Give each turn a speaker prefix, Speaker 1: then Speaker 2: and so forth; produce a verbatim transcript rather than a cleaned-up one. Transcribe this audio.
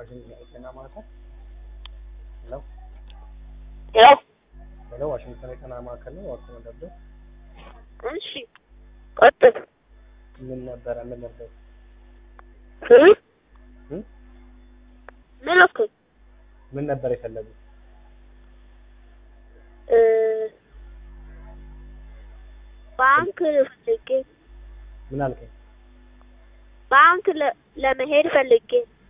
Speaker 1: ዋሽንግተን የጤና ማዕከል ሄሎ
Speaker 2: ሄሎ
Speaker 1: ሄሎ ዋሽንግተን የጤና ማዕከል ነው። ዋሽንግተን ነበር።
Speaker 2: እሺ ቀጥል።
Speaker 1: ምን ነበረ? ምን ነበር?
Speaker 2: እ
Speaker 1: እ
Speaker 2: ምን አልከኝ?
Speaker 1: ምን ነበር የፈለጉት?
Speaker 2: እ ባንክ ፈልጌ።
Speaker 1: ምን አልከኝ?
Speaker 2: ባንክ ለመሄድ ፈልጌ